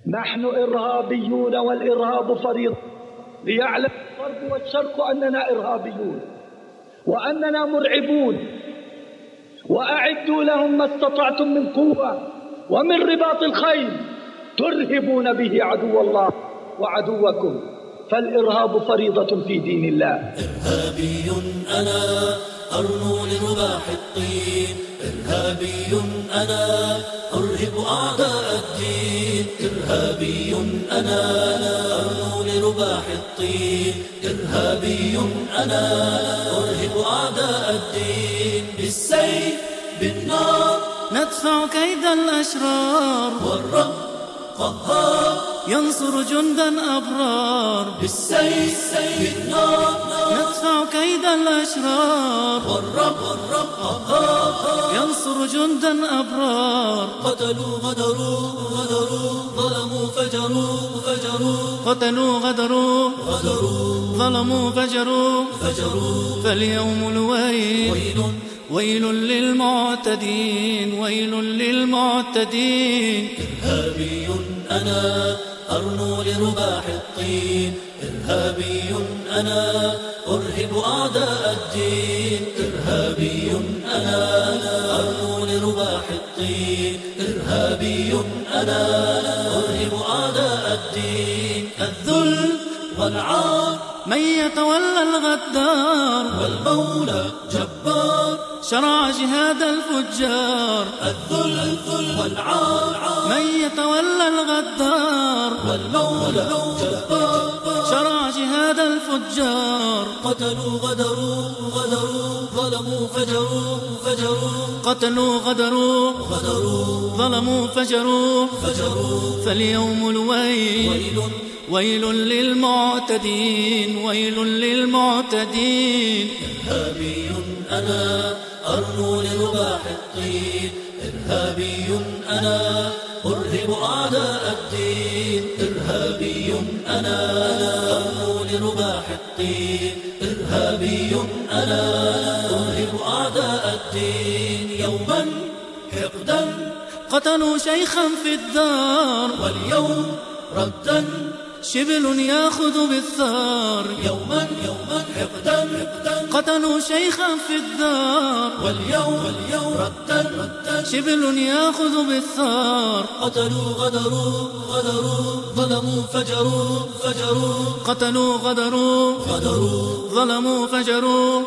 نحن إرهابيون والإرهاب فريضة، ليعلم الغرب والشرق أننا إرهابيون وأننا مرعبون، وأعدوا لهم ما استطعتم من قوة ومن رباط الخيل ترهبون به عدو الله وعدوكم، فالإرهاب فريضة في دين الله. إرهابي أنا أرنو لرباح الطين، إرهابي أنا أرهب أعداء الدين، إرهابي أنا أرنو لرباح الطين، إرهابي أنا أرهب أعداء الدين. بالسيف بالنار ندفع كيد الأشرار، والرب قهار ينصر جندا أبرار. بالسيف بالنار ندفع كيد الأشرار، والرب قهار ينصر جندا أبرار. قتلوا غدروا ظلموا فجروا قتلوا غدروا ظلموا فجروا. فاليوم الويل ويل للمعتدين، ويل للمعتدين. إرهابي أنا أرنو لرباح الطين، إرهابي أنا أرهب أعداء الدين، إرهابي أنا أرنو لرباح الطين، إرهابي أنا أرهب أعداء الدين. الذل والعار من يتولى الغدار، والمولى جبار شرع جهاد الفجار. الذل والعار من يتولى الغدار، والمولى جبار شرع جهاد الفجار. قتلوا غدروا ظلموا فجروا قتلوا غدروا ظلموا فجروا. فاليوم الويل ويل للمعتدين، ويل للمعتدين. إرهابي أنا أرنو لرباح الطين، إرهابي أنا أرهب أعداء الدين، إرهابي أنا أرنو لرباح الطين، إرهابي أنا أرهب أعداء الدين. يوما حقدا قتلوا شيخا في الدار، واليوم ردا شبل ياخذ بالثار. يوما حقدا قتلوا شيخا في الدار، واليوم ردا شبل ياخذ بالثار. قتلوا غدروا ظلموا فجروا قتلوا غدروا ظلموا فجروا.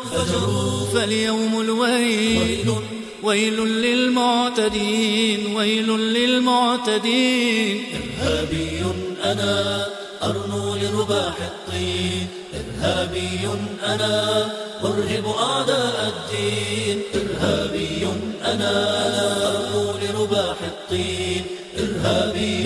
فاليوم الويل ويل للمعتدين، ويل للمعتدين. إرهابي أنا أرنو لرباح الطين، إرهابي أنا أرهب أعداء الدين، إرهابي أنا أرنو لرباح الطين، إرهابي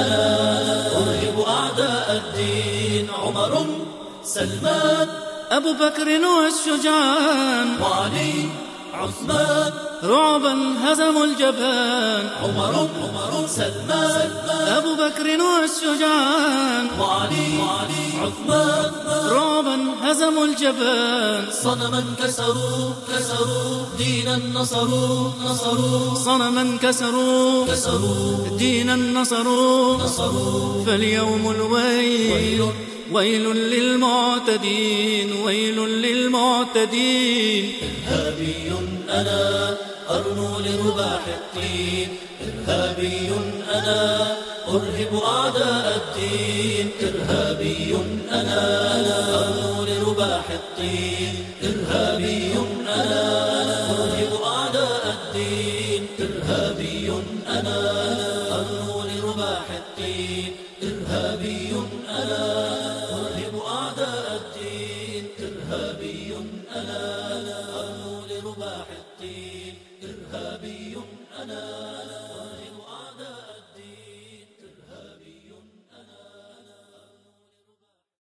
أنا أرهب أعداء الدين. عمر سلمان أبو بكر والشجعان، وعلي عثمان رعبا هزموا الجبان. عمر سلمان أبو بكر والشجعان، وعلي عثمان رعبا هزموا الجبان. صنما كسروا دينا نصروا صنما كسروا دينا نصروا. فاليوم الويل ويل للمعتدين، ويل للمعتدين. إرهابي أنا أرنو لرباح الطين، إرهابي أنا أرهب أعداء الدين، إرهابي أنا أرنو لرباح الطين، إرهابي أنا أرهب أعداء الدين، إرهابي أنا أرنو لرباح الطين، إرهابي أنا